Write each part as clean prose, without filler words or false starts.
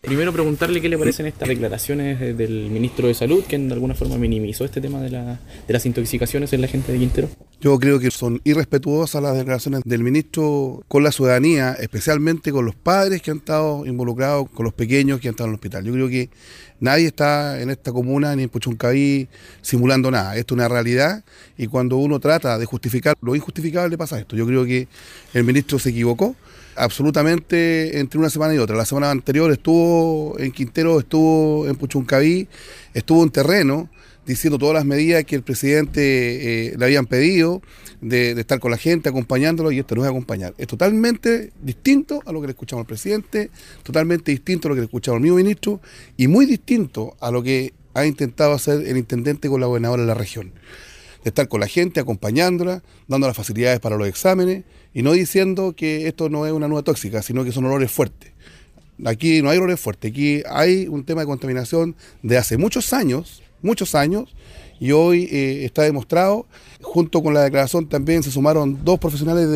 Primero preguntarle qué le parecen estas declaraciones del ministro de Salud, que de alguna forma minimizó este tema de las intoxicaciones en la gente de Quintero. Yo creo que son irrespetuosas las declaraciones del ministro con la ciudadanía, especialmente con los padres que han estado involucrados, con los pequeños que han estado en el hospital. Yo creo que nadie está en esta comuna ni en Puchuncaví simulando nada. Esto es una realidad y cuando uno trata de justificar lo injustificable pasa esto. Yo creo que el ministro se equivocó absolutamente entre una semana y otra. La semana anterior estuvo en Quintero, estuvo en Puchuncaví, estuvo en terreno diciendo todas las medidas que el presidente le habían pedido de estar con la gente, acompañándolo, y esto no es acompañar. Es totalmente distinto a lo que le escuchamos al presidente, totalmente distinto a lo que le escuchamos al mismo ministro, y muy distinto a lo que ha intentado hacer el intendente con la gobernadora de la región. De estar con la gente, acompañándola, dando las facilidades para los exámenes, y no diciendo que esto no es una nube tóxica, sino que son olores fuertes. Aquí no hay olores fuertes, aquí hay un tema de contaminación de hace muchos años, y hoy está demostrado. Junto con la declaración también se sumaron 2 profesionales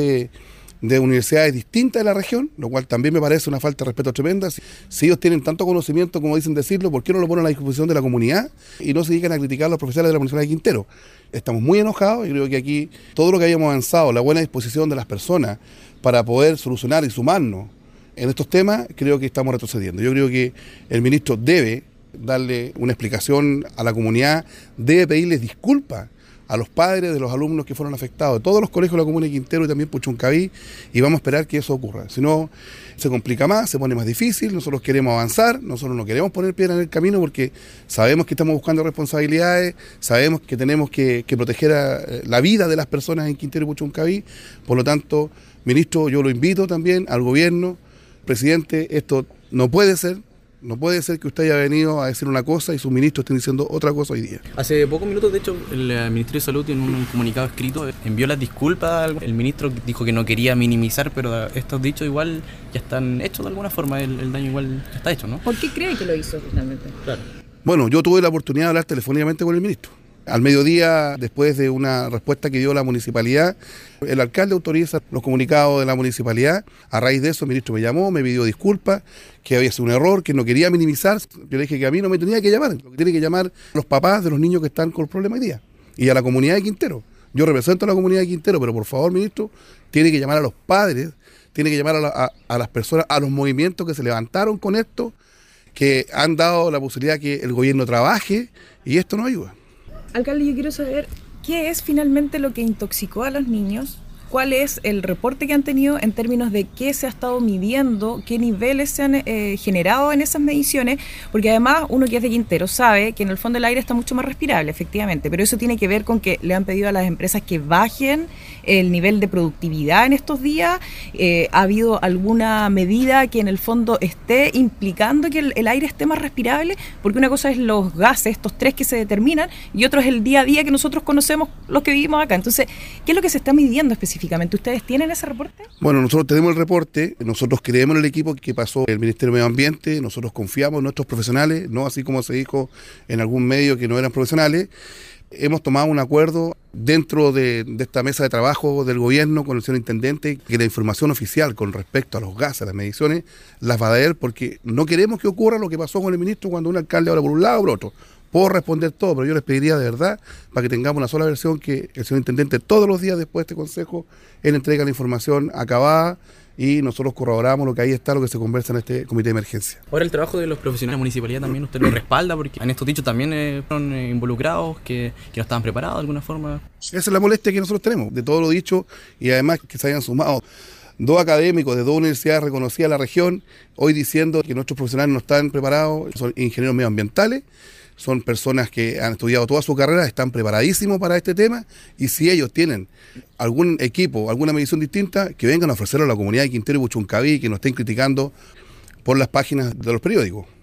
de universidades distintas de la región, lo cual también me parece una falta de respeto tremenda. Si ellos tienen tanto conocimiento como dicen decirlo, ¿por qué no lo ponen a la disposición de la comunidad y no se dedican a criticar a los profesionales de la Municipalidad de Quintero? Estamos muy enojados y creo que aquí todo lo que hayamos avanzado, la buena disposición de las personas para poder solucionar y sumarnos en estos temas, creo que estamos retrocediendo. Yo creo que el ministro debe darle una explicación a la comunidad, debe pedirles disculpas a los padres de los alumnos que fueron afectados, de todos los colegios de la comuna de Quintero y también Puchuncaví, y vamos a esperar que eso ocurra. Si no, se complica más, se pone más difícil, nosotros queremos avanzar, nosotros no queremos poner piedra en el camino porque sabemos que estamos buscando responsabilidades, sabemos que tenemos que proteger la vida de las personas en Quintero y Puchuncaví. Por lo tanto, ministro, yo lo invito también al gobierno, presidente, esto no puede ser. No puede ser que usted haya venido a decir una cosa y sus ministros estén diciendo otra cosa hoy día. Hace pocos minutos, de hecho, el Ministerio de Salud en un comunicado escrito envió las disculpas. El ministro dijo que no quería minimizar, pero estos dichos igual ya están hechos de alguna forma, el daño igual ya está hecho, ¿no? ¿Por qué cree que lo hizo finalmente? Claro. Bueno, yo tuve la oportunidad de hablar telefónicamente con el ministro. Al mediodía, después de una respuesta que dio la municipalidad, el alcalde autoriza los comunicados de la municipalidad. A raíz de eso, el ministro me llamó, me pidió disculpas, que había sido un error, que no quería minimizar. Yo le dije que a mí no me tenía que llamar, lo que tiene que llamar los papás de los niños que están con el problema hoy día. Y a la comunidad de Quintero. Yo represento a la comunidad de Quintero, pero por favor, ministro, tiene que llamar a los padres, tiene que llamar a las personas, a los movimientos que se levantaron con esto, que han dado la posibilidad que el gobierno trabaje, y esto no ayuda. Alcalde, yo quiero saber qué es finalmente lo que intoxicó a los niños, cuál es el reporte que han tenido en términos de qué se ha estado midiendo, qué niveles se han generado en esas mediciones, porque además uno que es de Quintero sabe que en el fondo el aire está mucho más respirable, efectivamente, pero eso tiene que ver con que le han pedido a las empresas que bajen el nivel de productividad en estos días. ¿Ha habido alguna medida que en el fondo esté implicando que el aire esté más respirable? Porque una cosa es los gases, estos 3 que se determinan, y otro es el día a día que nosotros conocemos los que vivimos acá. Entonces, ¿qué es lo que se está midiendo específicamente? ¿Ustedes tienen ese reporte? Bueno, nosotros tenemos el reporte, nosotros creemos en el equipo que pasó el Ministerio de Medio Ambiente, nosotros confiamos en nuestros profesionales, no así como se dijo en algún medio que no eran profesionales. Hemos tomado un acuerdo dentro de esta mesa de trabajo del gobierno con el señor intendente que la información oficial con respecto a los gases, a las mediciones, las va a dar porque no queremos que ocurra lo que pasó con el ministro cuando un alcalde habla por un lado o por otro. Puedo responder todo, pero yo les pediría de verdad para que tengamos una sola versión que el señor intendente todos los días después de este consejo, él entrega la información acabada y nosotros corroboramos lo que ahí está, lo que se conversa en este comité de emergencia. Ahora el trabajo de los profesionales de la municipalidad también usted lo respalda porque en estos dichos también fueron involucrados, que no estaban preparados de alguna forma. Esa es la molestia que nosotros tenemos, de todo lo dicho y además que se hayan sumado 2 académicos de 2 universidades reconocidas de la región, hoy diciendo que nuestros profesionales no están preparados, son ingenieros medioambientales, son personas que han estudiado toda su carrera, están preparadísimos para este tema y si ellos tienen algún equipo, alguna medición distinta, que vengan a ofrecerlo a la comunidad de Quintero y Puchuncaví, que nos estén criticando por las páginas de los periódicos.